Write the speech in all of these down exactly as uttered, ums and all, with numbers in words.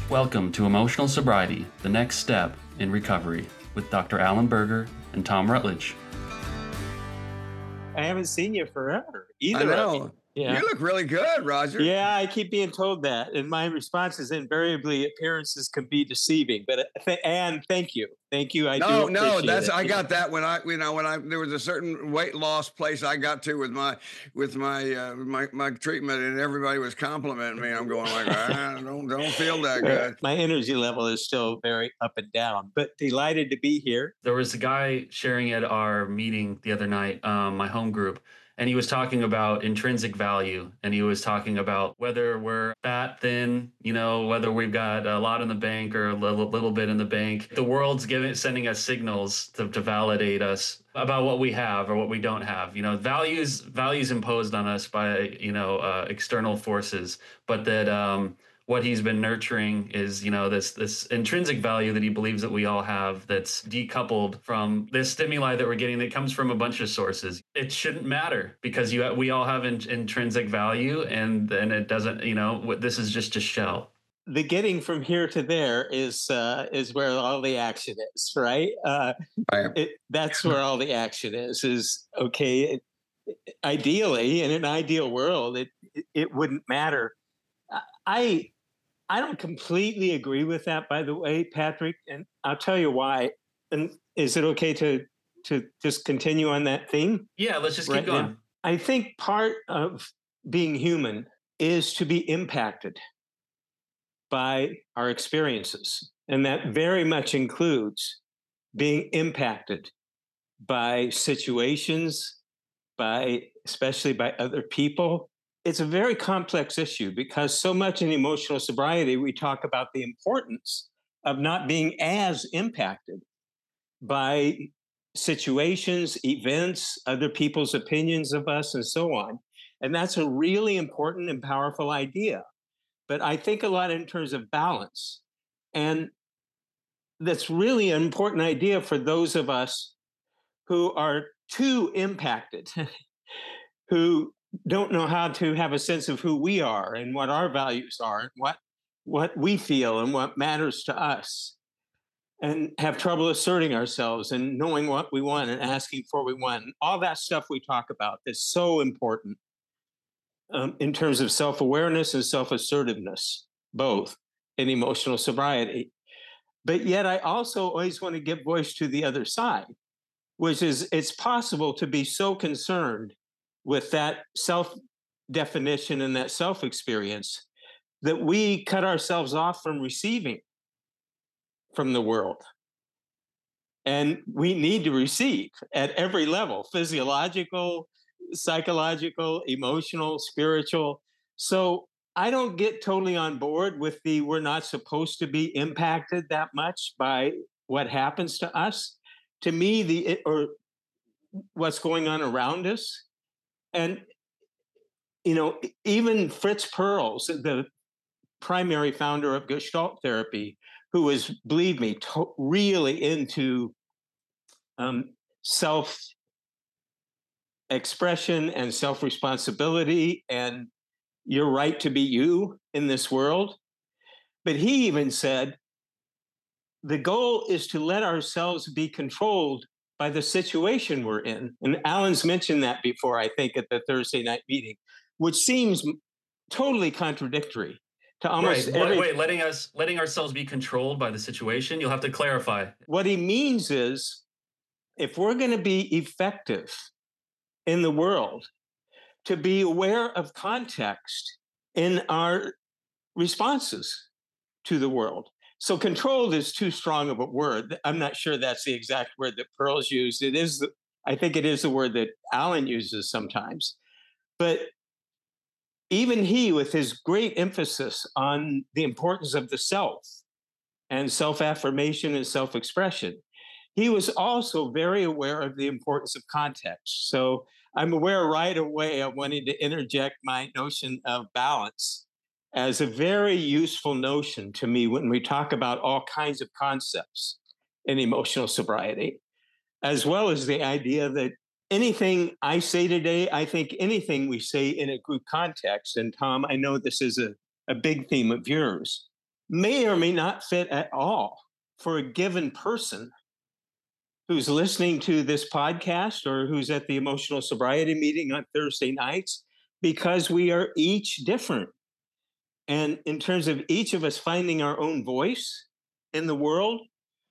Welcome to Emotional Sobriety, the next step in recovery, with Doctor Alan Berger and Tom Rutledge. I haven't seen you forever, either I know. of you. Yeah. You look really good, Roger. Yeah, I keep being told that, and my response is invariably appearances can be deceiving. But uh, th- and thank you, thank you. I no, do no, appreciate that's it. I got that when I, you know, when I there was a certain weight loss place I got to with my with my uh, my my treatment, and everybody was complimenting me. I'm going like, I don't don't feel that good. My energy level is still very up and down, but delighted to be here. There was a guy sharing at our meeting the other night, um, my home group, and he was talking about intrinsic value, and he was talking about whether we're fat, thin, you know, whether we've got a lot in the bank or a little, little bit in the bank. The world's giving, sending us signals to, to validate us about what we have or what we don't have. You know, values values imposed on us by, you know, uh, external forces, but that um, what he's been nurturing is, you know, this this intrinsic value that he believes that we all have that's decoupled from this stimuli that we're getting that comes from a bunch of sources. It shouldn't matter because you we all have in, intrinsic value, and then it doesn't, you know, this is just a shell. The getting from here to there is uh, is where all the action is, right? Uh, it, that's where all the action is. Is okay. It, ideally, in an ideal world, it it, it wouldn't matter. I I don't completely agree with that, by the way, Patrick, and I'll tell you why. And is it okay to to just continue on that theme? Yeah, let's just keep right going. Now? I think part of being human is to be impacted by our experiences, and that very much includes being impacted by situations, by especially by other people. It's a very complex issue because so much in emotional sobriety, we talk about the importance of not being as impacted by situations, events, other people's opinions of us, and so on. And that's a really important and powerful idea. But I think a lot in terms of balance. And that's really an important idea for those of us who are too impacted, who don't know how to have a sense of who we are and what our values are and what what we feel and what matters to us, and have trouble asserting ourselves and knowing what we want and asking for what we want. And all that stuff we talk about is so important um, in terms of self-awareness and self-assertiveness, both in emotional sobriety. But yet I also always want to give voice to the other side, which is it's possible to be so concerned with that self-definition and that self-experience that we cut ourselves off from receiving from the world. And we need to receive at every level, physiological, psychological, emotional, spiritual. So I don't get totally on board with the we're not supposed to be impacted that much by what happens to us. To me, the or what's going on around us. And, you know, even Fritz Perls, the primary founder of Gestalt therapy, who was, believe me, to- really into um, self-expression and self-responsibility and your right to be you in this world. But he even said, the goal is to let ourselves be controlled by the situation we're in. And Alan's mentioned that before, I think, at the Thursday night meeting, which seems totally contradictory to almost right. every... Wait, letting us letting ourselves be controlled by the situation. You'll have to clarify. What he means is, if we're going to be effective in the world, to be aware of context in our responses to the world. So controlled is too strong of a word. I'm not sure that's the exact word that Perls used. It is, the, I think it is the word that Alan uses sometimes. But even he, with his great emphasis on the importance of the self and self-affirmation and self-expression, he was also very aware of the importance of context. So I'm aware right away of wanting to interject my notion of balance as a very useful notion to me when we talk about all kinds of concepts in emotional sobriety, as well as the idea that anything I say today, I think anything we say in a group context, and Tom, I know this is a, a big theme of yours, may or may not fit at all for a given person who's listening to this podcast or who's at the emotional sobriety meeting on Thursday nights, because we are each different. And in terms of each of us finding our own voice in the world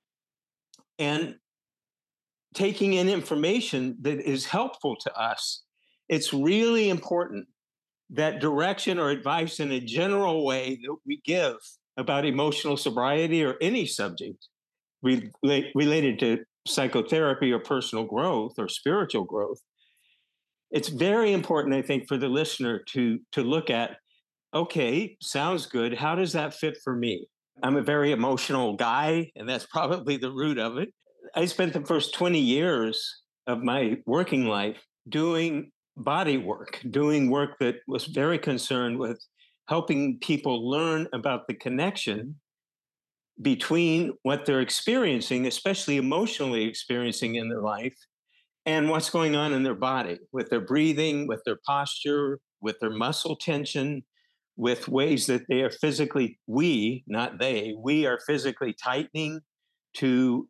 and taking in information that is helpful to us, it's really important that direction or advice in a general way that we give about emotional sobriety or any subject relate, related to psychotherapy or personal growth or spiritual growth, it's very important, I think, for the listener to, to look at, okay, sounds good. How does that fit for me? I'm a very emotional guy, and that's probably the root of it. I spent the first twenty years of my working life doing body work, doing work that was very concerned with helping people learn about the connection between what they're experiencing, especially emotionally experiencing in their life, and what's going on in their body with their breathing, with their posture, with their muscle tension, with ways that they are physically, we, not they, we are physically tightening to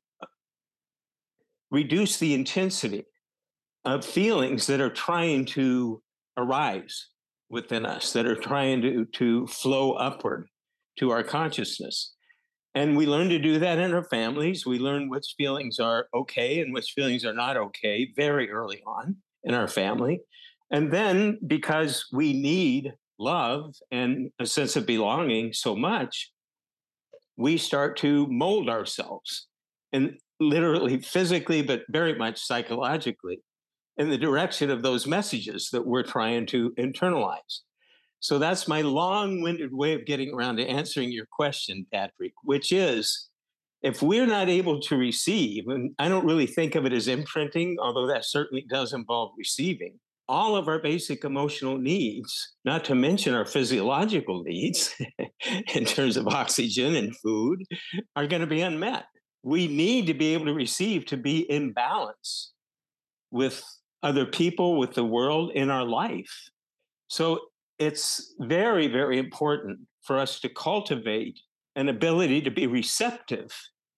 reduce the intensity of feelings that are trying to arise within us, that are trying to, to flow upward to our consciousness. And we learn to do that in our families. We learn which feelings are okay and which feelings are not okay very early on in our family. And then because we need love and a sense of belonging so much, we start to mold ourselves, and literally physically, but very much psychologically, in the direction of those messages that we're trying to internalize. So that's my long-winded way of getting around to answering your question, Patrick, which is, if we're not able to receive, and I don't really think of it as imprinting, although that certainly does involve receiving, all of our basic emotional needs, not to mention our physiological needs in terms of oxygen and food, are going to be unmet. We need to be able to receive to be in balance with other people, with the world, in our life. So it's very, very important for us to cultivate an ability to be receptive,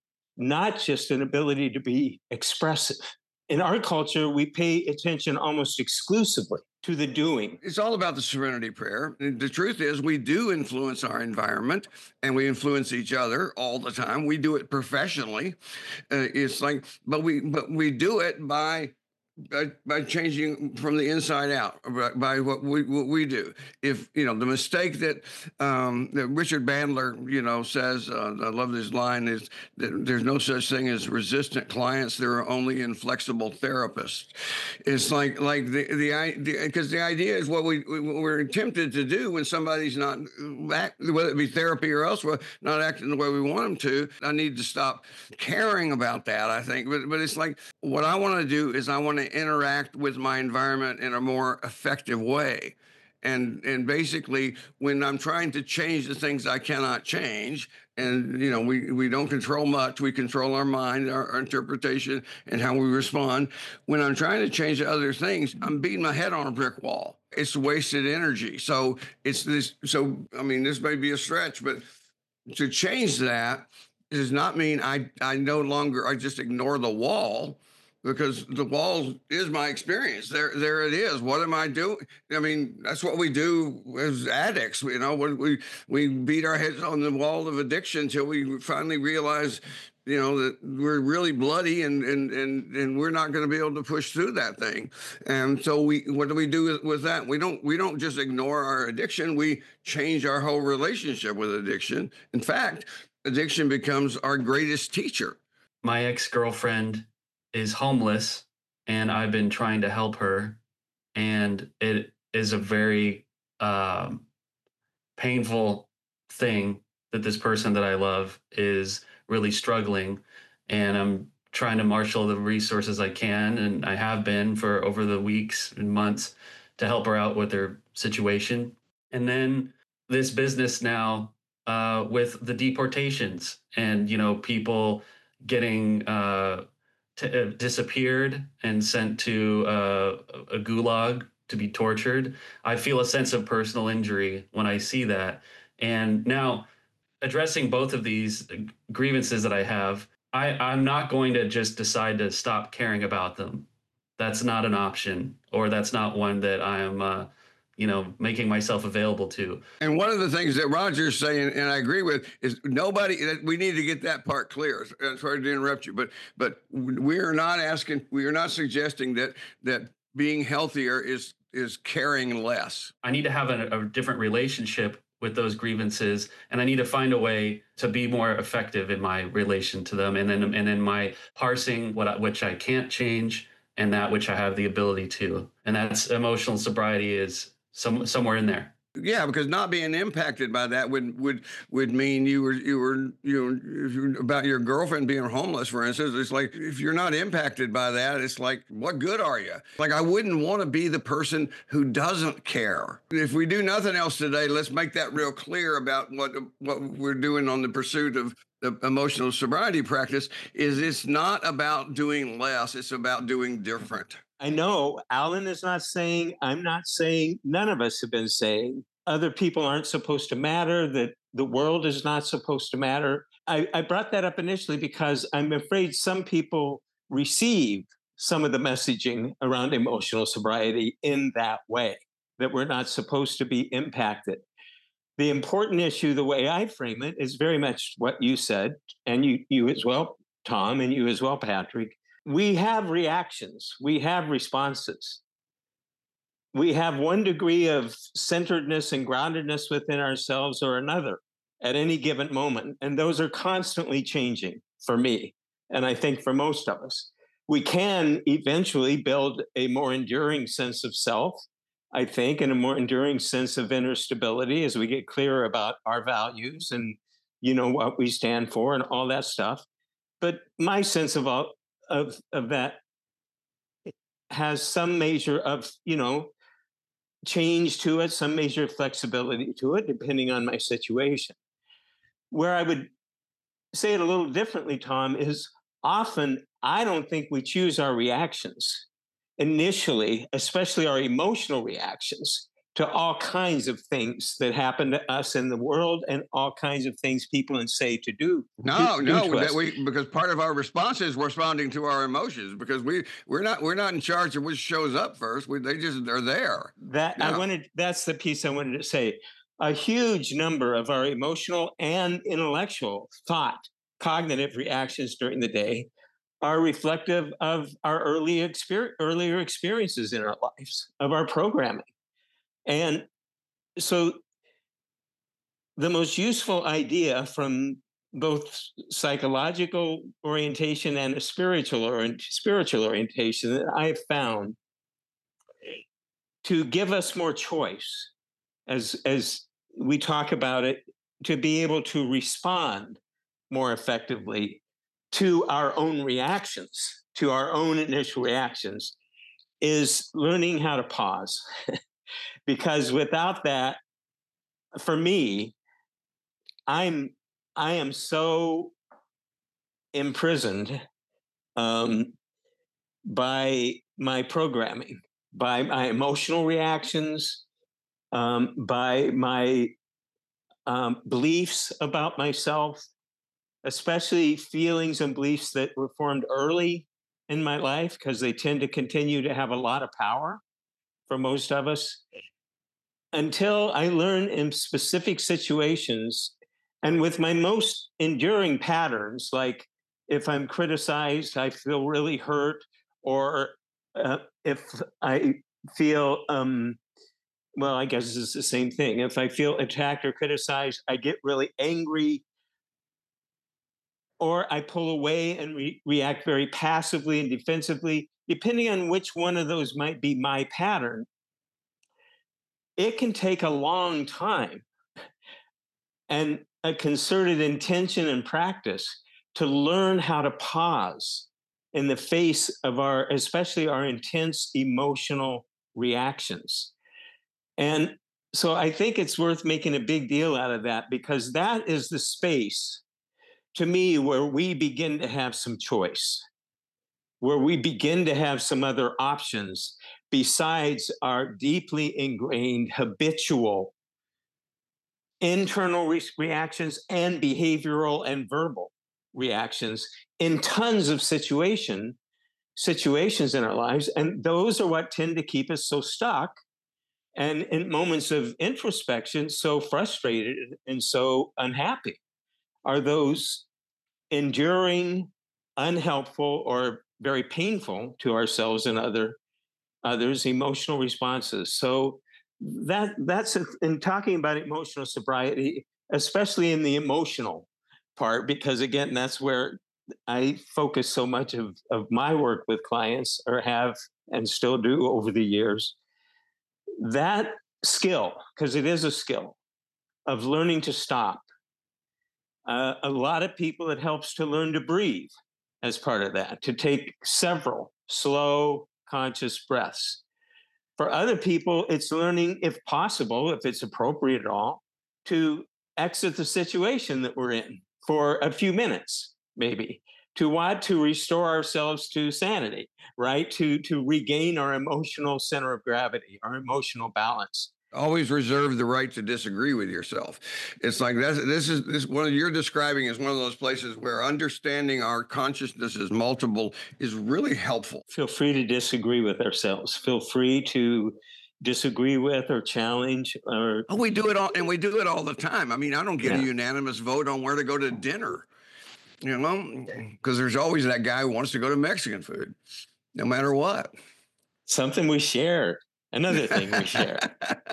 not just an ability to be expressive. In our culture, we pay attention almost exclusively to the doing. It's all about the serenity prayer. The truth is, we do influence our environment and we influence each other all the time. We do it professionally. Uh, it's like, but we, but we do it by By, by changing from the inside out, by, by what we what we do. If you know the mistake that um, that Richard Bandler, you know, says, uh, I love this line, is that there's no such thing as resistant clients. There are only inflexible therapists. It's like like the the idea, because the idea is what we what we're tempted to do when somebody's not act, whether it be therapy or elsewhere, not acting the way we want them to. I need to stop caring about that, I think. But but it's like, what I want to do is I want to interact with my environment in a more effective way. And and basically, when I'm trying to change the things I cannot change, and you know, we, we don't control much, we control our mind, our, our interpretation, and how we respond. When I'm trying to change other things, I'm beating my head on a brick wall. It's wasted energy. So it's this. So I mean, this may be a stretch, but to change that does not mean I I no longer I just ignore the wall. Because the wall is my experience. There, there it is. What am I doing? I mean, that's what we do as addicts. You know, when we we beat our heads on the wall of addiction until we finally realize, you know, that we're really bloody and and and and we're not going to be able to push through that thing. And so we, what do we do with, with that? We don't we don't just ignore our addiction. We change our whole relationship with addiction. In fact, addiction becomes our greatest teacher. My ex-girlfriend is homeless, and I've been trying to help her, and it is a very um, painful thing that this person that I love is really struggling, and I'm trying to marshal the resources I can, and I have been for over the weeks and months to help her out with her situation. And then this business now uh, with the deportations and, you know, people getting uh, T- uh, disappeared and sent to uh, a gulag to be tortured. I feel a sense of personal injury when I see that. And now addressing both of these uh, grievances that I have, I, I'm not going to just decide to stop caring about them. That's not an option, or that's not one that I'm, uh, you know, making myself available to. And one of the things that Roger's saying, and I agree with, is nobody. We need to get that part clear. Sorry to interrupt you, but but we are not asking, we are not suggesting that that being healthier is is caring less. I need to have a, a different relationship with those grievances, and I need to find a way to be more effective in my relation to them, and then and in my parsing what I, which I can't change and that which I have the ability to, and that's emotional sobriety is some somewhere in there. Yeah, because not being impacted by that would would would mean you were you were you know if you about your girlfriend being homeless, for instance. It's like if you're not impacted by that, it's like what good are you? Like I wouldn't want to be the person who doesn't care. If we do nothing else today, let's make that real clear about what what we're doing on the pursuit of the emotional sobriety practice. Is it's not about doing less; it's about doing different. I know Alan is not saying, I'm not saying, none of us have been saying other people aren't supposed to matter, that the world is not supposed to matter. I, I brought that up initially because I'm afraid some people receive some of the messaging around emotional sobriety in that way, that we're not supposed to be impacted. The important issue, the way I frame it, is very much what you said, and you, you as well, Tom, and you as well, Patrick. We have reactions, we have responses. We have one degree of centeredness and groundedness within ourselves or another at any given moment. And those are constantly changing for me. And I think for most of us, we can eventually build a more enduring sense of self, I think, and a more enduring sense of inner stability as we get clearer about our values and, you know, what we stand for and all that stuff. But my sense of all, of of that has some measure of, you know, change to it, some measure of flexibility to it, depending on my situation. Where I would say it a little differently, Tom, is often I don't think we choose our reactions initially, especially our emotional reactions to all kinds of things that happen to us in the world and all kinds of things people and say to do. No, do, no, do that we because part of our response is responding to our emotions because we we're not we're not in charge of which shows up first. We, they just are there. That yeah. I wanted. That's the piece I wanted to say. A huge number of our emotional and intellectual thought, cognitive reactions during the day are reflective of our early exper- earlier experiences in our lives, of our programming. And so the most useful idea from both psychological orientation and a spiritual or spiritual orientation that I have found to give us more choice as as we talk about it, to be able to respond more effectively to our own reactions, to our own initial reactions, is learning how to pause. Because without that, for me, I'm I am so imprisoned um, by my programming, by my emotional reactions, um, by my um, beliefs about myself, especially feelings and beliefs that were formed early in my life, because they tend to continue to have a lot of power for most of us. Until I learn in specific situations and with my most enduring patterns, like if I'm criticized, I feel really hurt, or uh, if I feel, um, well, I guess it's the same thing. If I feel attacked or criticized, I get really angry, or I pull away and re- react very passively and defensively, depending on which one of those might be my pattern. It can take a long time and a concerted intention and practice to learn how to pause in the face of our, especially our intense emotional reactions. And so I think it's worth making a big deal out of that, because that is the space, to me, where we begin to have some choice, where we begin to have some other options besides our deeply ingrained habitual internal re- reactions and behavioral and verbal reactions in tons of situation situations in our lives, and those are what tend to keep us so stuck, and in moments of introspection so frustrated and so unhappy, are those enduring, unhelpful, or very painful to ourselves and other others emotional responses. So that that's a, in talking about emotional sobriety, especially in the emotional part, because again, that's where I focus so much of, of my work with clients, or have and still do over the years. That skill, because it is a skill of learning to stop. Uh, a lot of people, it helps to learn to breathe as part of that, to take several slow, conscious breaths. For other people, it's learning, if possible, if it's appropriate at all, to exit the situation that we're in for a few minutes, maybe. To what? To restore ourselves to sanity, right? To to regain our emotional center of gravity, our emotional balance. Always reserve the right to disagree with yourself. It's like that's, this is this what you're describing is one of those places where understanding our consciousness is multiple is really helpful. Feel free to disagree with ourselves. Feel free to disagree with or challenge or Oh, we do it all, and we do it all the time. I mean, I don't get yeah. a unanimous vote on where to go to dinner, you know, because there's always that guy who wants to go to Mexican food, no matter what. Something we share. Another thing we share.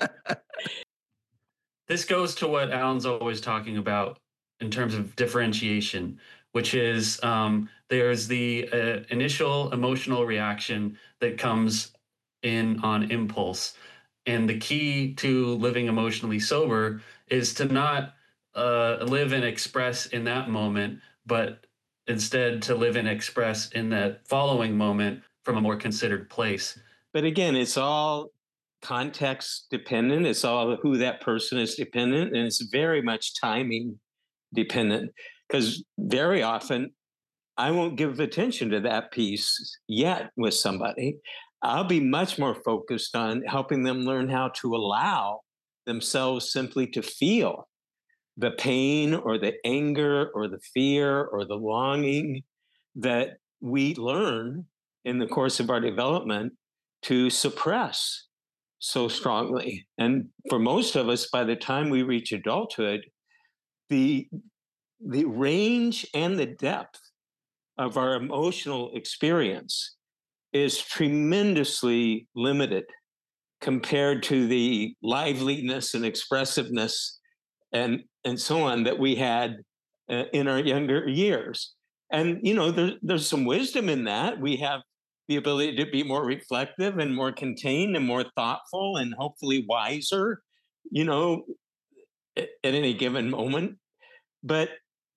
This goes to what Alan's always talking about in terms of differentiation, which is um, there's the uh, initial emotional reaction that comes in on impulse. And the key to living emotionally sober is to not uh, live and express in that moment, but instead to live and express in that following moment from a more considered place. But again, it's all context dependent. It's all who that person is dependent, and it's very much timing dependent. Because very often I won't give attention to that piece yet with somebody. I'll be much more focused on helping them learn how to allow themselves simply to feel the pain or the anger or the fear or the longing that we learn in the course of our development to suppress so strongly. And for most of us, by the time we reach adulthood, the the range and the depth of our emotional experience is tremendously limited compared to the liveliness and expressiveness and and so on that we had uh, in our younger years. And you know, there, there's some wisdom in that. We have the ability to be more reflective and more contained and more thoughtful and hopefully wiser, you know, at, at any given moment. But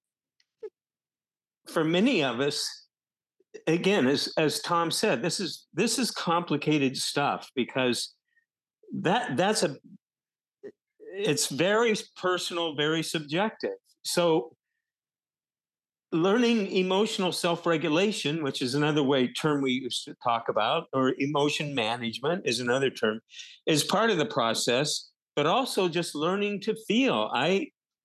for many of us, again, as as Tom said, this is this is complicated stuff, because that that's a it's very personal, very subjective. So learning emotional self-regulation, which is another way term we used to talk about, or emotion management is another term, is part of the process, but also just learning to feel. I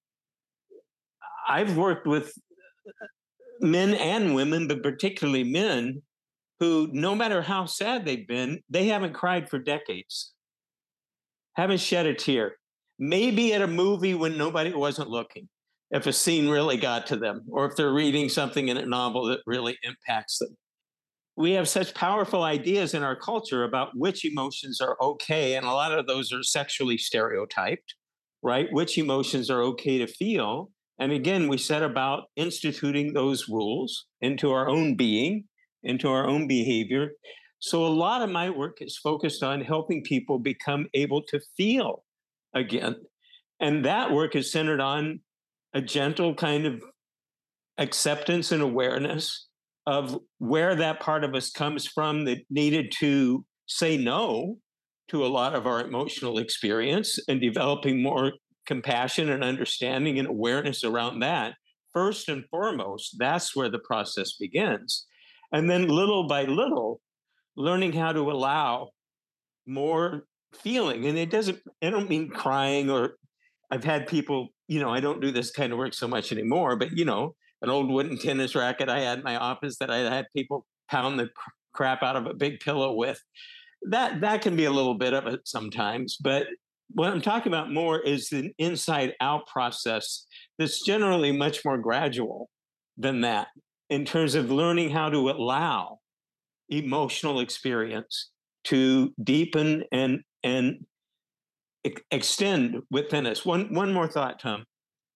I've worked with men and women, but particularly men, who, no matter how sad they've been, they haven't cried for decades, haven't shed a tear. Maybe at a movie when nobody wasn't looking, if a scene really got to them, or if they're reading something in a novel that really impacts them. We have such powerful ideas in our culture about which emotions are okay, and a lot of those are sexually stereotyped, right? Which emotions are okay to feel. And again, we set about instituting those rules into our own being, into our own behavior. So a lot of my work is focused on helping people become able to feel again. And that work is centered on a gentle kind of acceptance and awareness of where that part of us comes from that needed to say no to a lot of our emotional experience, and developing more compassion and understanding and awareness around that. First and foremost, that's where the process begins. And then little by little, learning how to allow more feeling. And it doesn't, I don't mean crying or I've had people, you know, I don't do this kind of work so much anymore, but, you know, an old wooden tennis racket I had in my office that I had people pound the cr- crap out of a big pillow with. That that can be a little bit of it sometimes, but what I'm talking about more is an inside out process that's generally much more gradual than that in terms of learning how to allow emotional experience to deepen and and ex- extend within us. One one more thought, Tom.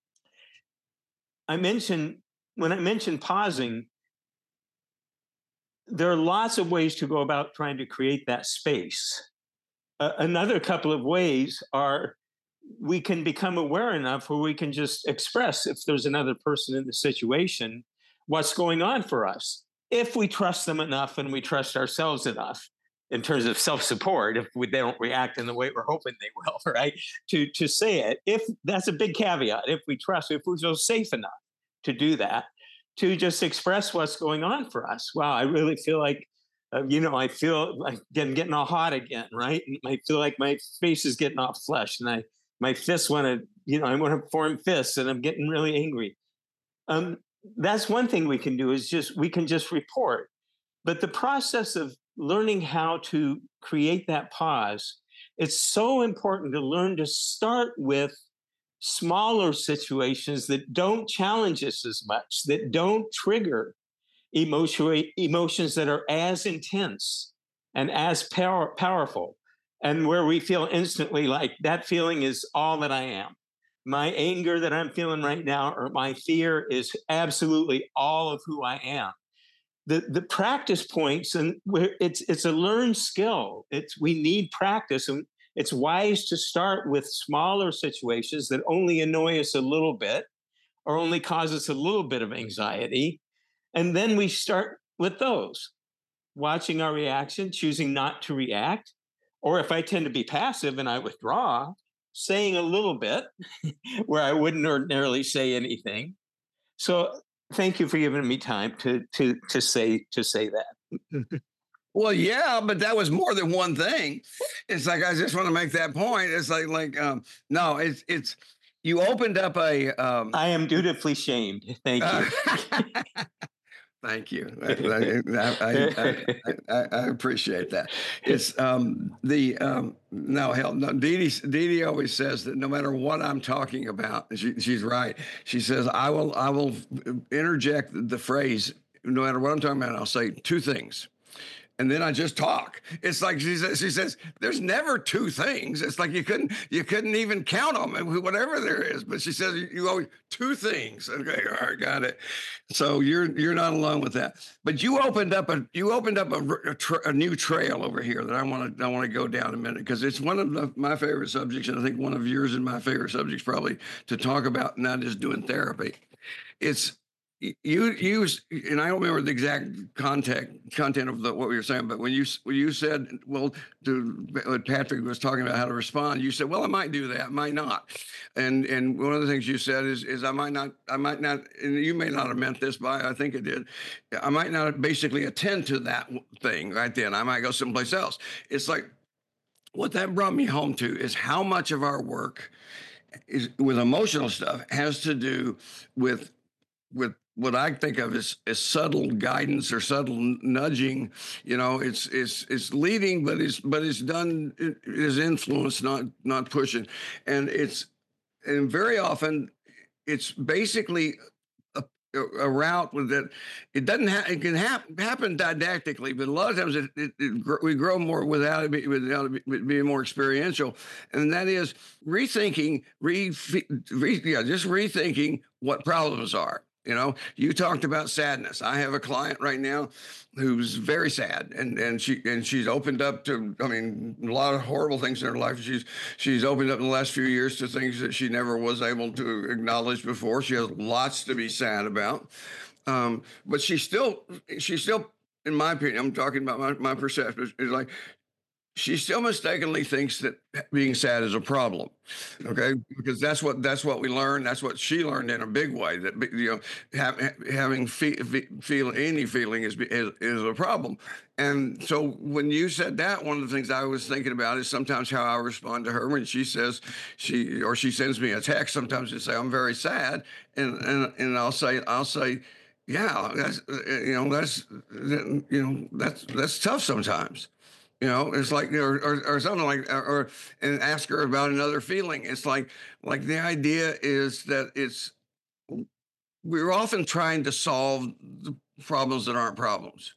I mentioned when I mentioned pausing, there are lots of ways to go about trying to create that space. Uh, another couple of ways are we can become aware enough where we can just express if there's another person in the situation what's going on for us if we trust them enough and we trust ourselves enough in terms of self-support if we, they don't react in the way we're hoping they will, right, to to say it. If that's a big caveat, if we trust, if we feel safe enough to do that, to just express what's going on for us. Wow, I really feel like uh, you know, I feel like getting getting all hot again, right? And I feel like my face is getting off flesh, and I my fists want to, you know, I want to form fists, and I'm getting really angry. Um, that's one thing we can do is just we can just report. But the process of learning how to create that pause, it's so important to learn to start with smaller situations that don't challenge us as much, that don't trigger emotion, emotions that are as intense and as power, powerful, and where we feel instantly like that feeling is all that I am. My anger that I'm feeling right now, or my fear, is absolutely all of who I am. The, the practice points, and it's it's a learned skill. It's we need practice, and it's wise to start with smaller situations that only annoy us a little bit or only cause us a little bit of anxiety, and then we start with those, watching our reaction, choosing not to react. Or if I tend to be passive and I withdraw, saying a little bit where I wouldn't ordinarily say anything. So thank you for giving me time to to to say to say that. Well, yeah, but that was more than one thing. It's like I just want to make that point. It's like like um no, it's it's you opened up a um I am dutifully shamed. Thank uh, you. thank you. I, I, I, I, I I appreciate that. It's um the um no hell no Dee Dee, Dee Dee always says that no matter what I'm talking about, she, she's right. She says I will I will interject the phrase no matter what I'm talking about. I'll say two things, and then I just talk. It's like she says, she says, there's never two things. It's like you couldn't you couldn't even count them, whatever there is. But she says you, you always two things. Okay, all right, got it. So you're you're not alone with that. But you opened up a you opened up a, a, tra- a new trail over here that I want to I want to go down a minute because it's one of the, my favorite subjects, and I think one of yours and my favorite subjects probably to talk about, not just doing therapy. It's you use, and I don't remember the exact content content of the, what we were saying, but when you when you said, well, to what Patrick was talking about how to respond, you said, well, I might do that, might not, and and one of the things you said is is I might not, I might not, and you may not have meant this, but I think it did. I might not basically attend to that thing right then. I might go someplace else. It's like what that brought me home to is how much of our work is with emotional stuff has to do with with what I think of as, as subtle guidance or subtle nudging. You know, it's it's it's leading, but it's but it's done it is influence, not not pushing, and it's and very often it's basically a, a route with that. It doesn't have it can hap- happen didactically, but a lot of times it, it, it gr- we grow more without it, be, without it being more experiential, and that is rethinking, re, re yeah, just rethinking what problems are. You know, you talked about sadness. I have a client right now who's very sad, and and she and she's opened up to, I mean, a lot of horrible things in her life. She's she's opened up in the last few years to things that she never was able to acknowledge before. She has lots to be sad about, um, but she still she's still, in my opinion, I'm talking about my my perception, is like she still mistakenly thinks that being sad is a problem. Okay, because that's what that's what we learned. That's what she learned in a big way. That you know, have, having fe- fe- feel any feeling is, is is a problem. And so when you said that, one of the things I was thinking about is sometimes how I respond to her when she says she or she sends me a text. Sometimes she say I'm very sad, and and and I'll say I'll say. Yeah, that's you know that's you know that's that's tough sometimes. You know, it's like, or, or, or something like, or, or, and ask her about another feeling. It's like, like the idea is that it's, we're often trying to solve the problems that aren't problems.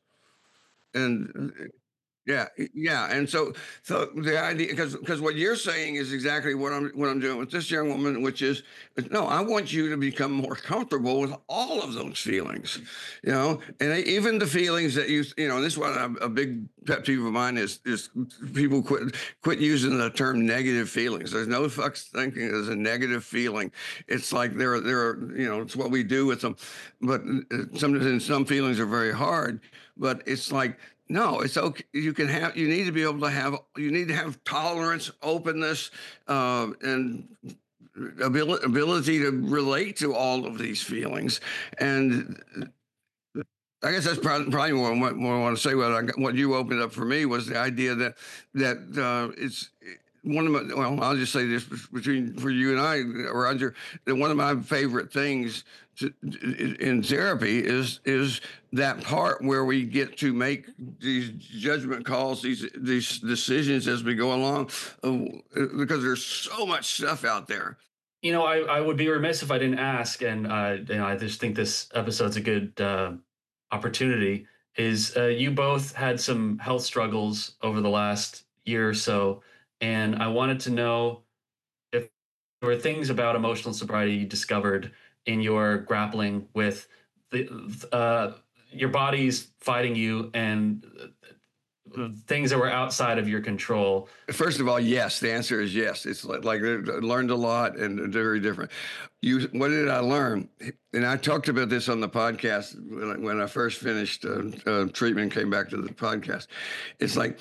And yeah, yeah, and so so the idea because because what you're saying is exactly what I'm what I'm doing with this young woman, which is no, I want you to become more comfortable with all of those feelings, you know, and even the feelings that you you know. This one a, a big pet peeve of mine is is people quit quit using the term negative feelings. There's no fucks thinking there's a negative feeling. It's like there there are you know it's what we do with them, but uh, sometimes some feelings are very hard. But it's like no, it's okay. You can have. You need to be able to have. You need to have tolerance, openness, uh, and ability ability to relate to all of these feelings. And I guess that's probably, probably more, what more I want to say. What I, what you opened up for me was the idea that that uh, it's one of my. Well, I'll just say this between for you and I, Roger. That one of my favorite things to, in therapy is is that part where we get to make these judgment calls, these these decisions as we go along, uh, because there's so much stuff out there. You know, I, I would be remiss if I didn't ask, and uh, you know, I just think this episode's a good uh, opportunity. Is uh, you both had some health struggles over the last year or so, and I wanted to know if there were things about emotional sobriety you discovered in your grappling with the uh, your body's fighting you and things that were outside of your control. First of all, yes. The answer is yes. It's like, like I learned a lot and very different. You, what did I learn? And I talked about this on the podcast when I, when I first finished uh, uh, treatment, came back to the podcast. It's like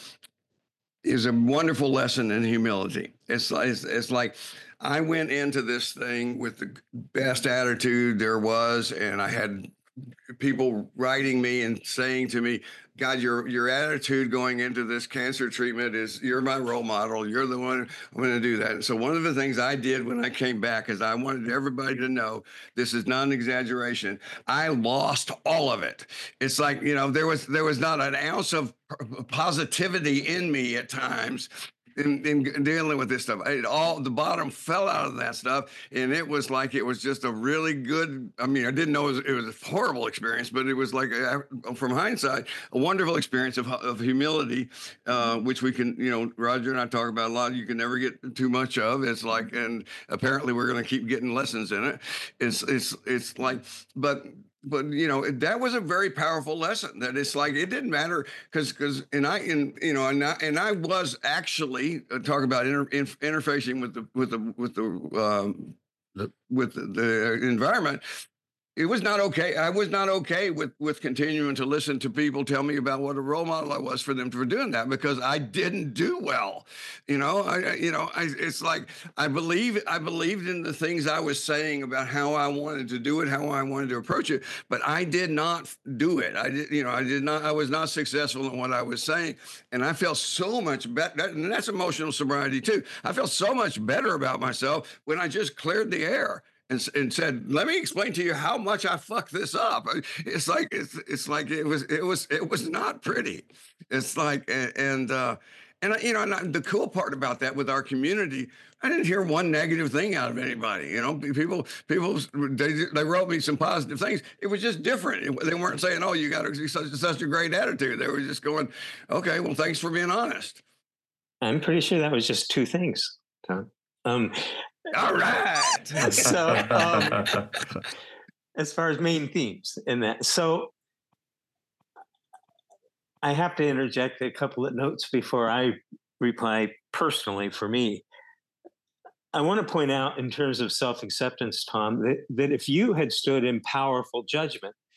it's a wonderful lesson in humility. It's like it's, it's like I went into this thing with the best attitude there was, and I had people writing me and saying to me, God, your your attitude going into this cancer treatment is you're my role model. You're the one I'm going to do that. And so one of the things I did when I came back is I wanted everybody to know this is not an exaggeration. I lost all of it. It's like, you know, there was there was not an ounce of positivity in me at times in, in dealing with this stuff. It all the bottom fell out of that stuff, and it was like it was just a really good. I mean, I didn't know it was, it was a horrible experience, but it was like, a, from hindsight, a wonderful experience of, of humility, uh, which we can, you know, Roger and I talk about a lot. You can never get too much of. It's like, and apparently we're going to keep getting lessons in it. It's it's it's like, but but you know that was a very powerful lesson that it's like it didn't matter because because and I and you know and I, and I was actually uh, talk about inter, in, interfacing with the with the with the um, the, with the, the environment. It was not okay. I was not okay with with continuing to listen to people tell me about what a role model I was for them for doing that because I didn't do well. You know, I you know, I, it's like I believe I believed in the things I was saying about how I wanted to do it, how I wanted to approach it, but I did not do it. I did, you know, I did not. I was not successful in what I was saying, and I felt so much better. And that's emotional sobriety too. I felt so much better about myself when I just cleared the air. And, and said, "Let me explain to you how much I fucked this up." It's like it's it's like it was it was it was not pretty. It's like and uh, and you know and the cool part about that with our community, I didn't hear one negative thing out of anybody. You know, people people they they wrote me some positive things. It was just different. They weren't saying, "Oh, you got such such a great attitude." They were just going, "Okay, well, thanks for being honest." I'm pretty sure that was just two things, Tom. Um, All right. so, um, as far as main themes in that, so I have to interject a couple of notes before I reply personally for me. I want to point out, in terms of self acceptance, Tom, that, that if you had stood in powerful judgment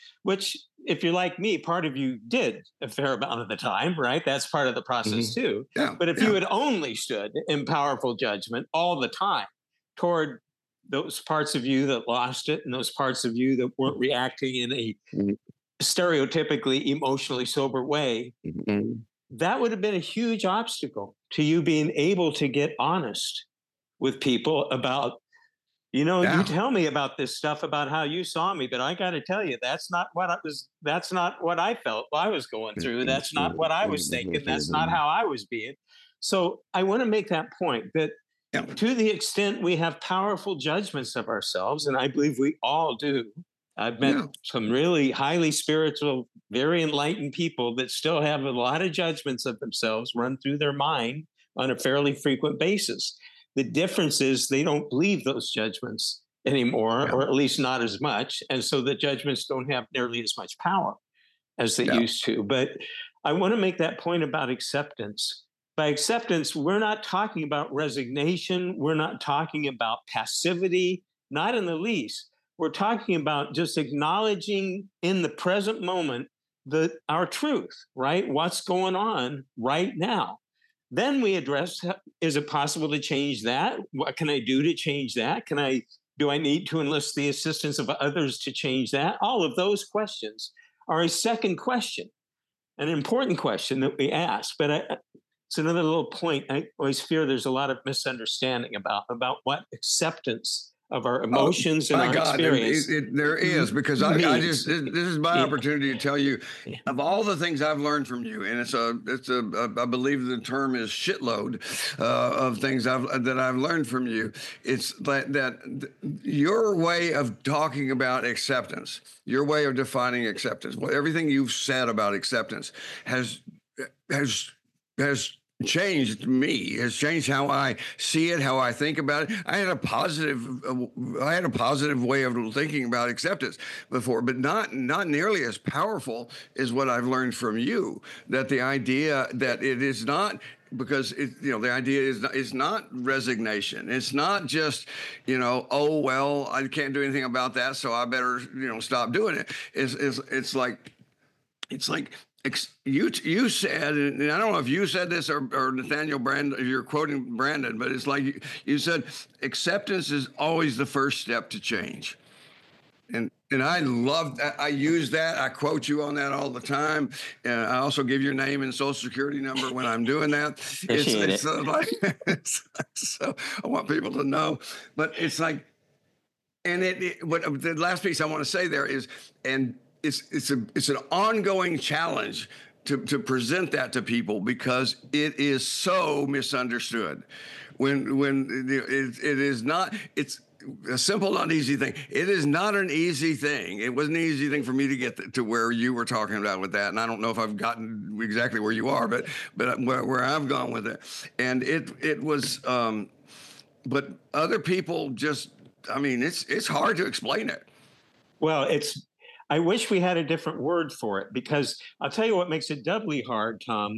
which, if you're like me, part of you did a fair amount of the time, right? That's part of the process Mhm. too. Yeah, But if yeah. you had only stood in powerful judgment all the time toward those parts of you that lost it and those parts of you that weren't reacting in a Mhm. stereotypically emotionally sober way, Mhm. that would have been a huge obstacle to you being able to get honest with people about, you know, you Yeah. tell me about this stuff about how you saw me, but I got to tell you, that's not what I was, that's not what I felt I was going through. That's not what I was thinking. That's not how I was being. So I want to make that point that Yeah. to the extent we have powerful judgments of ourselves, and I believe we all do. I've met Yeah. some really highly spiritual, very enlightened people that still have a lot of judgments of themselves run through their mind on a fairly frequent basis. The difference is they don't believe those judgments anymore, Yeah. or at least not as much. And so the judgments don't have nearly as much power as they Yeah. used to. But I want to make that point about acceptance. By acceptance, we're not talking about resignation. We're not talking about passivity, not in the least. We're talking about just acknowledging in the present moment the our truth, right? What's going on right now. Then we address, is it possible to change that? What can I do to change that? Can I do I need to enlist the assistance of others to change that? All of those questions are a second question, an important question that we ask. But I, it's another little point. I always fear there's a lot of misunderstanding about about what acceptance of our Oh, emotions and my our God, and experience it, it, there is, because I, I just means. this, this is my Yeah. opportunity to tell you Yeah. of all the things I've learned from you, and it's a it's a I believe the term is shitload uh, of things I've that I've learned from you. It's that that your way of talking about acceptance, your way of defining acceptance, well, everything you've said about acceptance has has has changed me, has changed how I see it, how I think about it. I had a positive uh, I had a positive way of thinking about acceptance before, but not not nearly as powerful as what I've learned from you, that the idea that it is not, because it, you know, the idea is not, is not resignation. It's not just, you know, oh well, I can't do anything about that, so I better, you know, stop doing it. It's it's, it's like it's like you you said, and I don't know if you said this or, or Nathaniel Branden, you're quoting Brandon, but it's like you, you said, acceptance is always the first step to change. And and I love that. I use that. I quote you on that all the time. And I also give your name and social security number when I'm doing that. Appreciate it's, it's it. uh, like, it's, so I want people to know, but it's like, and it, it what the last piece I want to say there is, and it's it's a it's an ongoing challenge to to present that to people, because it is so misunderstood. When when it, it is not, it's a simple, not easy thing. It is not an easy thing. It wasn't an easy thing for me to get to where you were talking about with that, and I don't know if I've gotten exactly where you are, but but where, where I've gone with it, and it it was. Um, but other people just, I mean, it's it's hard to explain it. Well, it's, I wish we had a different word for it, because I'll tell you what makes it doubly hard, Tom,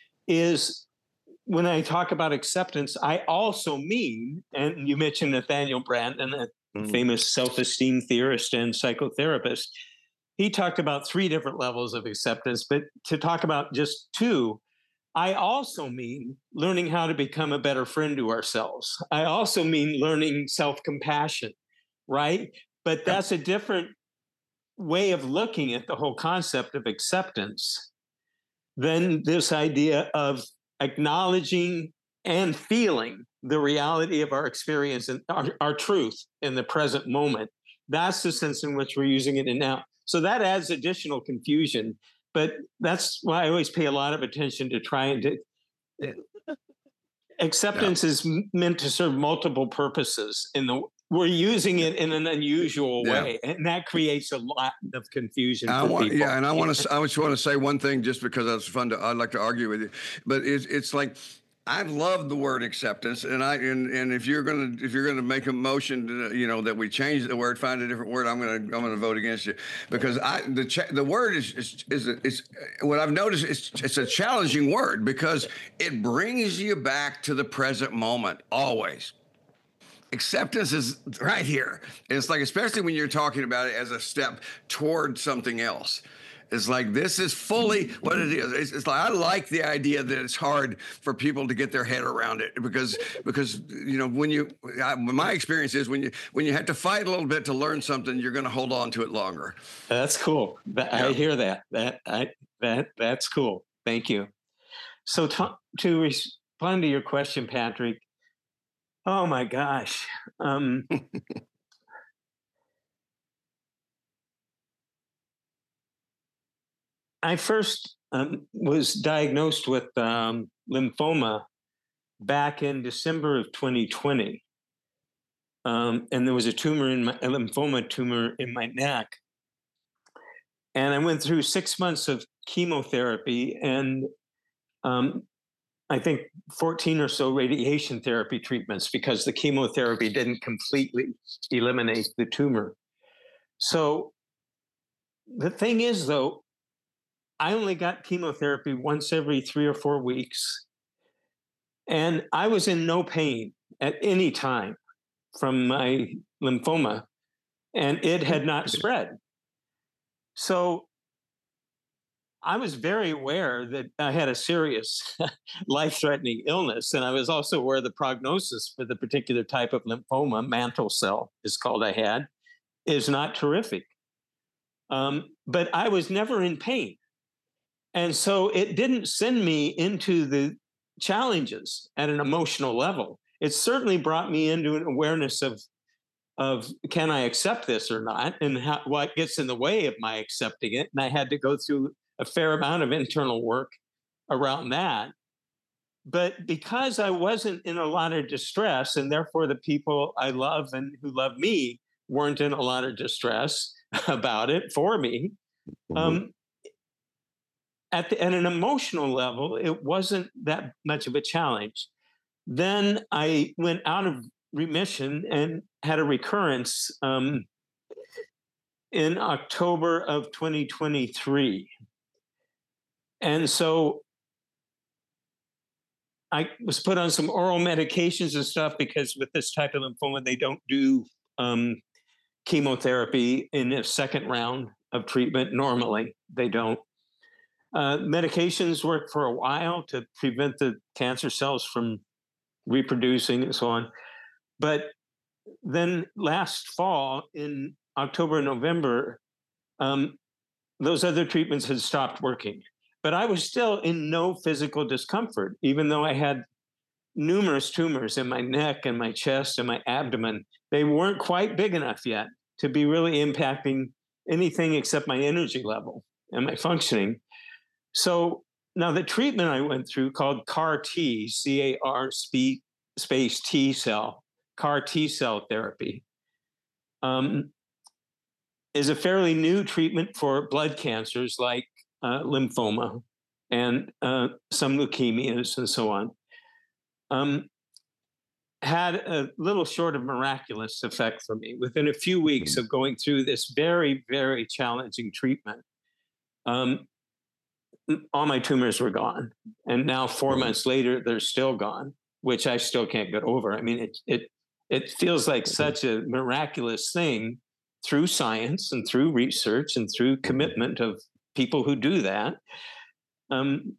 is when I talk about acceptance, I also mean, and you mentioned Nathaniel Branden, a Mm. famous self-esteem theorist and psychotherapist. He talked about three different levels of acceptance, but to talk about just two, I also mean learning how to become a better friend to ourselves. I also mean learning self-compassion, right? But Yeah. that's a different way of looking at the whole concept of acceptance than this idea of acknowledging and feeling the reality of our experience and our, our truth in the present moment. That's the sense in which we're using it in now. So that adds additional confusion. But that's why I always pay a lot of attention to trying to. Acceptance Yeah. is meant to serve multiple purposes. In the we're using it in an unusual Yeah. way, and that creates a lot of confusion I for want, people. yeah, and I want to, I just want to say one thing, just because that's fun to, I'd like to argue with you, but it's, it's like, I love the word acceptance, and I, and, and if you're gonna, if you're gonna make a motion to, you know, that we change the word, find a different word, I'm gonna, I'm gonna vote against you, because I, the, ch- the word is, is, is, is what I've noticed. It's, it's a challenging word, because it brings you back to the present moment always. acceptance is right here. It's like, especially when you're talking about it as a step toward something else. It's like, this is fully what it is. It's, it's like, I like the idea that it's hard for people to get their head around it because, because, you know, when you, I, my experience is when you, when you have to fight a little bit to learn something, you're going to hold on to it longer. That's cool. That, yeah. I hear that. That, I, that, that's cool. Thank you. So to, to respond to your question, Patrick, oh my gosh. Um, I first um, was diagnosed with um, lymphoma back in December of twenty twenty. Um, and there was a tumor in my, a lymphoma tumor in my neck. And I went through six months of chemotherapy and um, I think fourteen or so radiation therapy treatments because the chemotherapy didn't completely eliminate the tumor. So the thing is, though, I only got chemotherapy once every three or four weeks. And I was in no pain at any time from my lymphoma, and it had not spread. So I was very aware that I had a serious life-threatening illness, and I was also aware the prognosis for the particular type of lymphoma, mantle cell is called, I had, is not terrific. Um, but I was never in pain. And so it didn't send me into the challenges at an emotional level. It certainly brought me into an awareness of, of can I accept this or not, and how, what gets in the way of my accepting it. And I had to go through a fair amount of internal work around that. But because I wasn't in a lot of distress, and therefore the people I love and who love me weren't in a lot of distress about it for me, um, At, the, at an emotional level, it wasn't that much of a challenge. Then I went out of remission and had a recurrence um, in October of twenty twenty-three. And so I was put on some oral medications and stuff because with this type of lymphoma, they don't do um, chemotherapy in a second round of treatment. Normally, they don't. Uh, medications work for a while to prevent the cancer cells from reproducing and so on. But then last fall, in October and November, um, those other treatments had stopped working. But I was still in no physical discomfort, even though I had numerous tumors in my neck and my chest and my abdomen. They weren't quite big enough yet to be really impacting anything except my energy level and my functioning. So now the treatment I went through called C A R T, C A R space T cell, C A R T cell therapy, um, is a fairly new treatment for blood cancers like uh, lymphoma and uh, some leukemias and so on. Um, had a little short of miraculous effect for me. Within a few weeks of going through this very, very challenging treatment, um, all my tumors were gone. And now four months later, they're still gone, which I still can't get over. I mean, it it it feels like such a miraculous thing through science and through research and through commitment of people who do that. Um,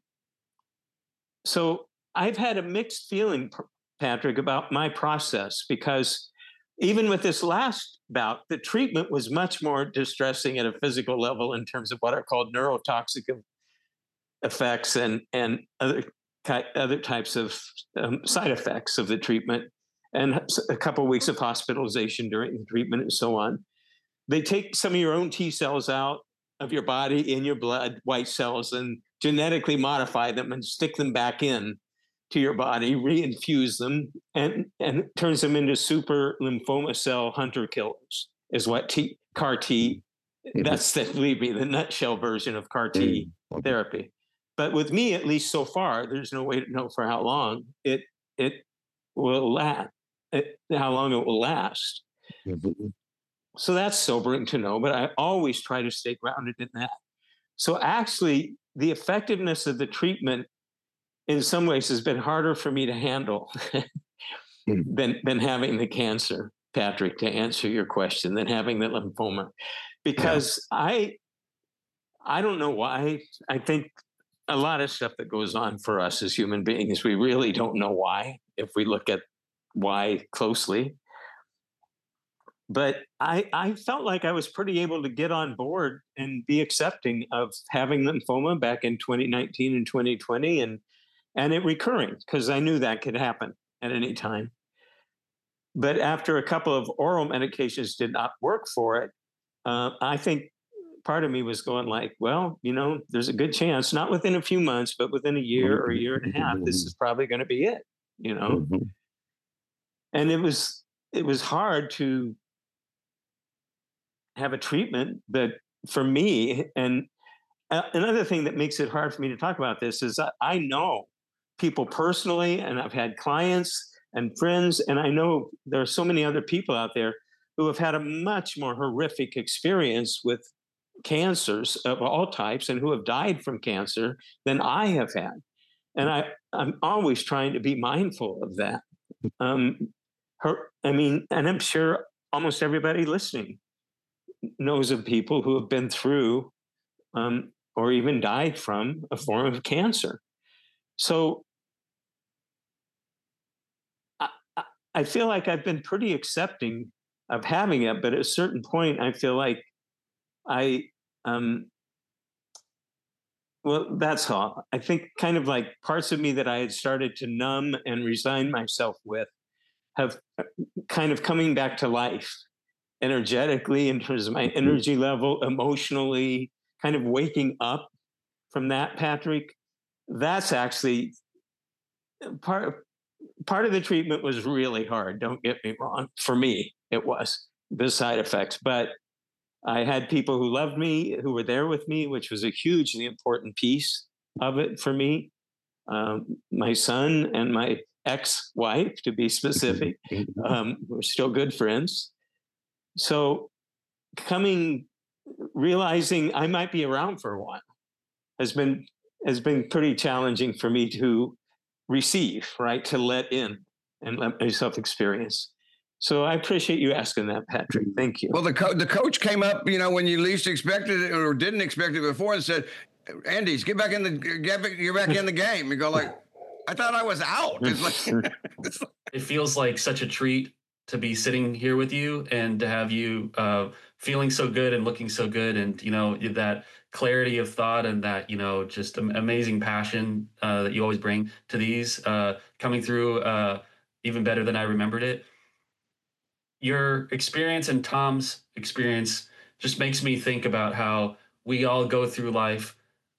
so I've had a mixed feeling, Patrick, about my process, because even with this last bout, the treatment was much more distressing at a physical level in terms of what are called neurotoxic effects and and other other types of um, side effects of the treatment, and a couple of weeks of hospitalization during the treatment and so on. They take some of your own T cells out of your body in your blood, white cells, and genetically modify them and stick them back in to your body, reinfuse them, and and it turns them into super lymphoma cell hunter killers. Is what T, C A R T. That's the believe me the nutshell version of C A R T therapy. But with me, at least so far, there's no way to know for how long it it will last, it, how long it will last. Mm-hmm. So that's sobering to know, but I always try to stay grounded in that. So actually, the effectiveness of the treatment in some ways has been harder for me to handle than than having the cancer, Patrick, to answer your question, than having the lymphoma. Yeah. Because I I don't know why. I think a lot of stuff that goes on for us as human beings, we really don't know why if we look at why closely. But I, I felt like I was pretty able to get on board and be accepting of having lymphoma back in twenty nineteen and twenty twenty and and it recurring because I knew that could happen at any time. But after a couple of oral medications did not work for it, uh, I think part of me was going like, well, you know, there's a good chance, not within a few months, but within a year or a year and a half, this is probably going to be it, you know. Mhm. And it was it was hard to have a treatment that for me, and uh, another thing that makes it hard for me to talk about this is I, I know people personally, and I've had clients and friends, and I know there are so many other people out there who have had a much more horrific experience with cancers of all types and who have died from cancer than I have had. And I, I'm always trying to be mindful of that. Um, her, I mean, and I'm sure almost everybody listening knows of people who have been through um, or even died from a form of cancer. So I, I I feel like I've been pretty accepting of having it, but at a certain point, I feel like I, um, well, that's all. I think kind of like parts of me that I had started to numb and resign myself with have uh, kind of coming back to life energetically in terms of my energy level, emotionally, kind of waking up from that, Patrick. That's actually part part of the treatment was really hard. Don't get me wrong. For me, it was the side effects, but I had people who loved me, who were there with me, which was a hugely important piece of it for me. Um, my son and my ex-wife, to be specific, um, we're still good friends. So coming, realizing I might be around for a while has been has been pretty challenging for me to receive, right? To let in and let myself experience. So I appreciate you asking that, Patrick. Thank you. Well, the co- the coach came up, you know, when you least expected it or didn't expect it before, and said, "Andy's get back in the get back, you're back in the game." You go like, "I thought I was out." It's like, it's like It feels like such a treat to be sitting here with you and to have you uh, feeling so good and looking so good, and you know that clarity of thought and that you know just am- amazing passion uh, that you always bring to these uh, coming through uh, even better than I remembered it. Your experience and Tom's experience just makes me think about how we all go through life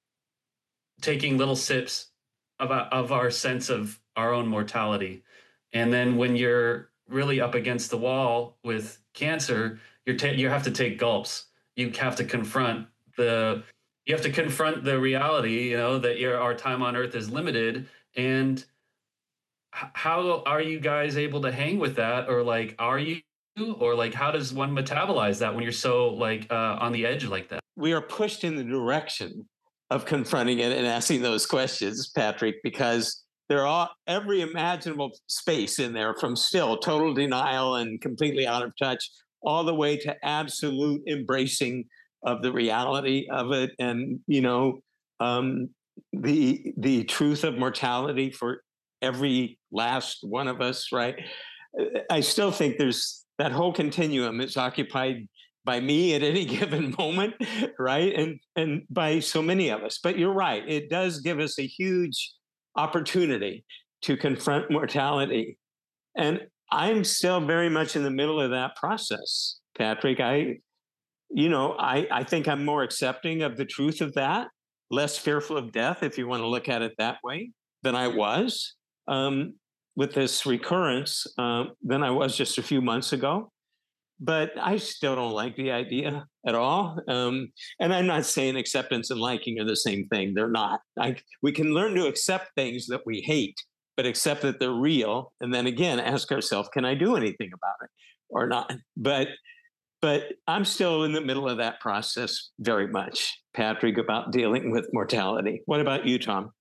taking little sips of, of our sense of our own mortality. And then when you're really up against the wall with cancer, you're ta- you have to take gulps. You have to confront the you have to confront the reality, you know, that your our time on earth is limited. And h- how are you guys able to hang with that, or like are you, or like how does one metabolize that when you're so like uh, on the edge like that? We are pushed in the direction of confronting it and asking those questions, Patrick, because there are every imaginable space in there, from still total denial and completely out of touch, all the way to absolute embracing of the reality of it, and you know, um, the the truth of mortality for every last one of us. Right? I still think there's that whole continuum is occupied by me at any given moment, right? And and by so many of us. But you're right, it does give us a huge opportunity to confront mortality. And I'm still very much in the middle of that process, Patrick. I, you know, I, I think I'm more accepting of the truth of that, less fearful of death, if you want to look at it that way, than I was um, with this recurrence um, than I was just a few months ago. But I still don't like the idea at all. Um, and I'm not saying acceptance and liking are the same thing. They're not. I, we can learn to accept things that we hate, but accept that they're real. And then again, ask ourselves, can I do anything about it or not? But but I'm still in the middle of that process very much, Patrick, about dealing with mortality. What about you, Tom?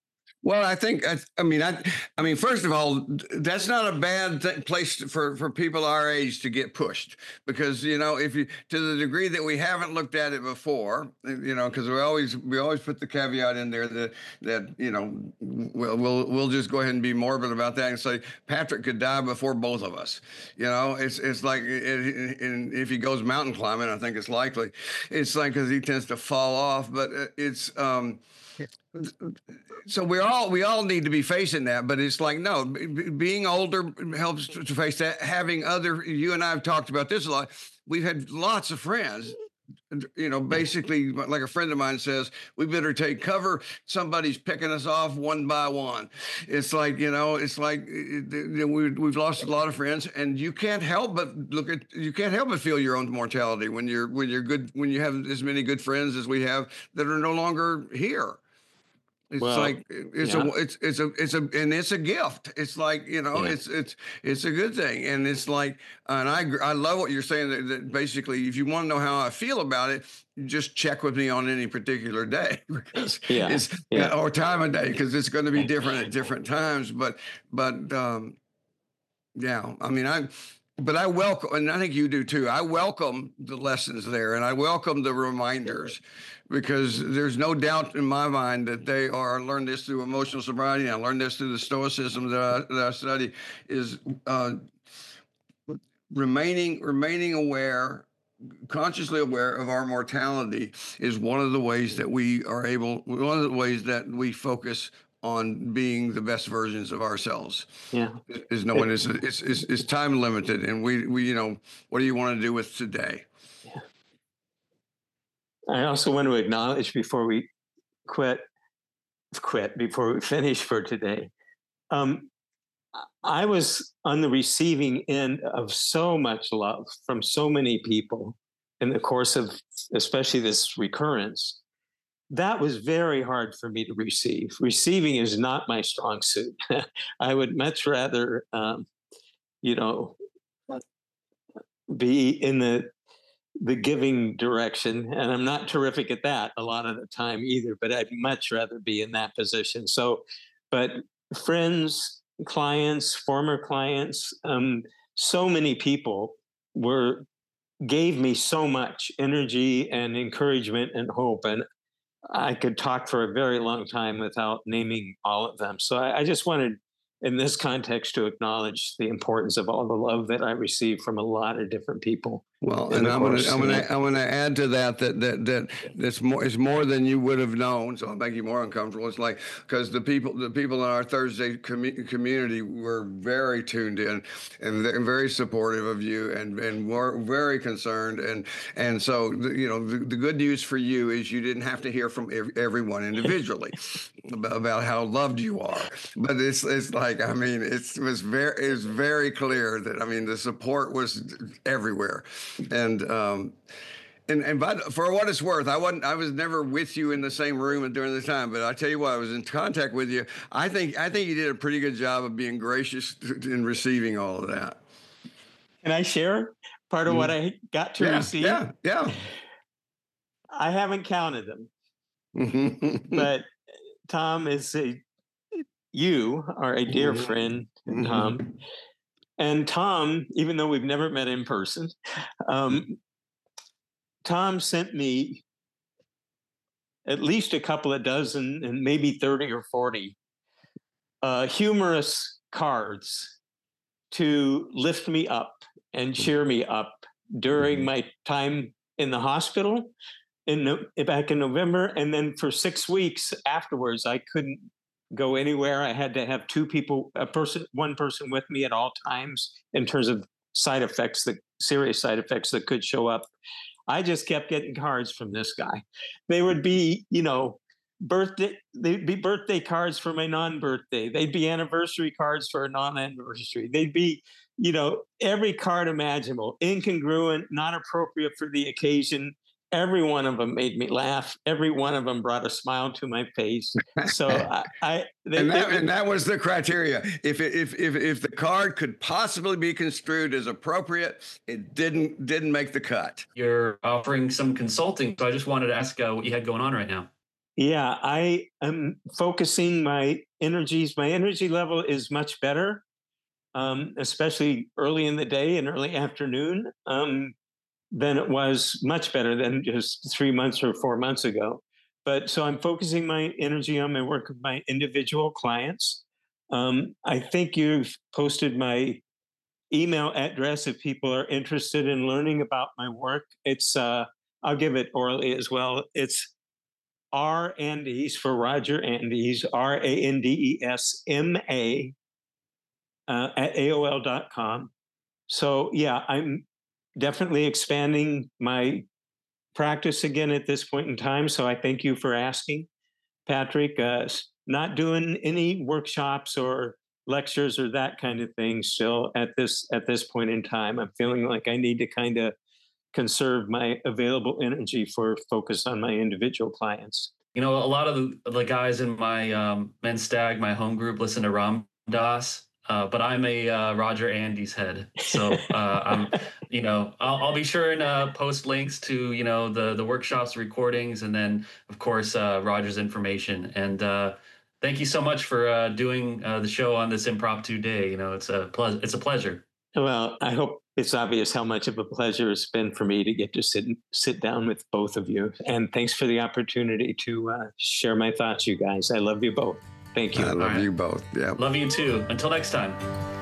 Well, I think I, I mean I I mean first of all, that's not a bad th- place for for people our age to get pushed because you know if you to the degree that we haven't looked at it before, you know, because we always we always put the caveat in there that that you know we'll we'll we'll just go ahead and be morbid about that and say Patrick could die before both of us. You know, it's it's like it, and if he goes mountain climbing, I think it's likely. It's like because he tends to fall off, but it's. Um, so we're all we all need to be facing that, but it's like no, b- being older helps to face that. Having other, you and I have talked about this a lot. We've had lots of friends, you know, basically like a friend of mine says, we better take cover. Somebody's picking us off one by one. It's like, you know, it's like it, it, we, we've lost a lot of friends, and you can't help but look at, you can't help but feel your own mortality when you're when you're good when you have as many good friends as we have that are no longer here. It's Well, like it's yeah, a it's it's a it's a and it's a gift. It's like you know yeah, it's it's it's a good thing, and it's like and I I love what you're saying that, that basically if you want to know how I feel about it, just check with me on any particular day because yeah, it's yeah. or time of day because it's going to be different at different times. But but um, yeah, I mean I. But I welcome, and I think you do too. I welcome the lessons there, and I welcome the reminders, because there's no doubt in my mind that they are. I learned this through emotional sobriety. And I learned this through the Stoicism that I, that I study. Is uh, remaining remaining aware, consciously aware of our mortality is one of the ways that we are able. One of the ways that we focus on being the best versions of ourselves. Yeah. Is knowing it's, it's it's it's time limited, and we we you know what do you want to do with today? Yeah. I also want to acknowledge before we quit, quit before we finish for today. Um, I was on the receiving end of so much love from so many people in the course of, especially this recurrence. That was very hard for me to receive. Receiving is not my strong suit. I would much rather, um, you know, be in the the giving direction, and I'm not terrific at that a lot of the time either, but I'd much rather be in that position. So but friends, clients, former clients, um, so many people were gave me so much energy and encouragement and hope, and I could talk for a very long time without naming all of them. So I, I just wanted, in this context, to acknowledge the importance of all the love that I received from a lot of different people Well, in and the I'm gonna course. I'm You gonna know? I'm gonna add to that that that that that's more is more than you would have known. So I'll make you more uncomfortable. It's like because the people the people in our Thursday commu- community were very tuned in and they're very supportive of you and and were very concerned and and so the, you know the, the good news for you is you didn't have to hear from ev- everyone individually about, about how loved you are. But it's it's like I mean it's, it was very it was very clear that I mean the support was everywhere. And um, and and by, for what it's worth, I wasn't. I was never with you in the same room during the time. But I tell you what, I was in contact with you. I think I think you did a pretty good job of being gracious in receiving all of that. Can I share part of what Mhm. I got to Yeah, receive? yeah, yeah. I haven't counted them, but Tom is a, you are a dear friend, Tom. And Tom, even though we've never met in person, um, Tom sent me at least a couple of dozen and maybe thirty or forty uh, humorous cards to lift me up and cheer me up during my time in the hospital in no, back in November. And then for six weeks afterwards, I couldn't go anywhere. I had to have two people, a person, one person with me at all times in terms of side effects, the serious side effects that could show up. I just kept getting cards from this guy. They would be, you know, birthday, they'd be birthday cards for my non-birthday. They'd be anniversary cards for a non-anniversary. They'd be, you know, every card imaginable, incongruent, not appropriate for the occasion. Every one of them made me laugh. Every one of them brought a smile to my face. So I, I they, and that they, and that was the criteria. If it, if if if the card could possibly be construed as appropriate, it didn't didn't make the cut. You're offering some consulting, so I just wanted to ask uh, what you had going on right now. Yeah, I am focusing my energies. My energy level is much better, um, especially early in the day and early afternoon, um, than it was much better than just three months or four months ago. But so I'm focusing my energy on my work with my individual clients. Um, I think you've posted my email address if people are interested in learning about my work. It's uh, I'll give it orally as well. It's R Andes for Roger Andes, R A N D E S M A uh, at A O L dot com. So yeah, I'm definitely expanding my practice again at this point in time. So I thank you for asking, Patrick. Uh, not doing any workshops or lectures or that kind of thing still at this at this point in time. I'm feeling like I need to kind of conserve my available energy for focus on my individual clients. You know, a lot of the, the guys in my um, men's stag, my home group, listen to Ram Dass, uh, but I'm a uh, Roger Andes head. So uh, I'm, you know, I'll, I'll be sure and uh, post links to, you know, the the workshops, recordings, and then of course uh, Roger's information. And uh, thank you so much for uh, doing uh, the show on this impromptu day. You know, it's a ple- it's a pleasure. Well, I hope it's obvious how much of a pleasure it's been for me to get to sit sit down with both of you. And thanks for the opportunity to uh, share my thoughts, you guys. I love you both. Thank you. I love All right. you both. Yeah. Love you too. Until next time.